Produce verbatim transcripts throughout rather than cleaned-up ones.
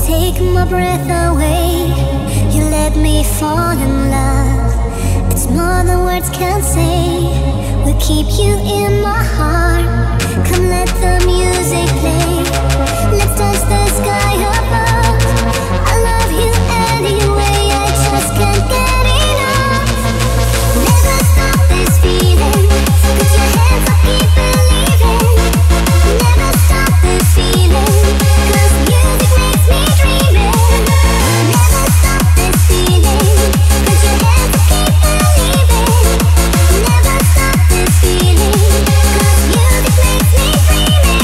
take my breath away. You let me fall in love. It's more than words can say. We'll keep you in my heart. Come let the music play. Let's touch the sky above. I love you anyway. I just can't get enough. Never stop this feeling. Put your hands up, keep believing. Never stop this feeling. 'Cause music makes me dreaming. Never stop this feeling. Put your hands up, keep believing. Never stop this feeling. 'Cause music makes me dreaming.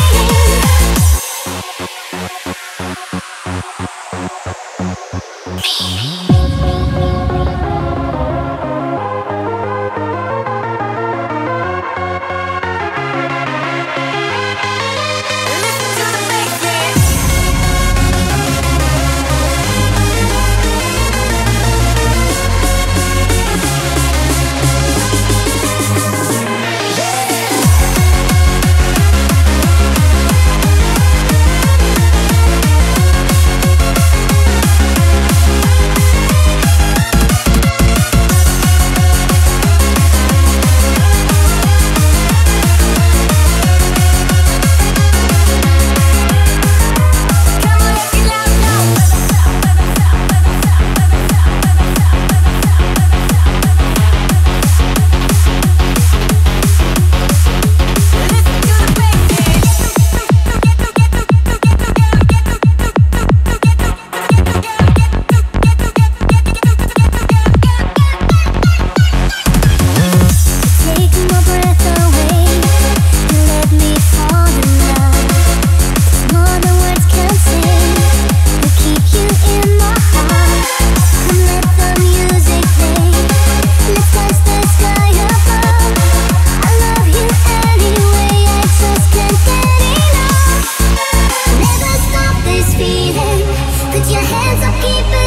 Put your hands up, keep it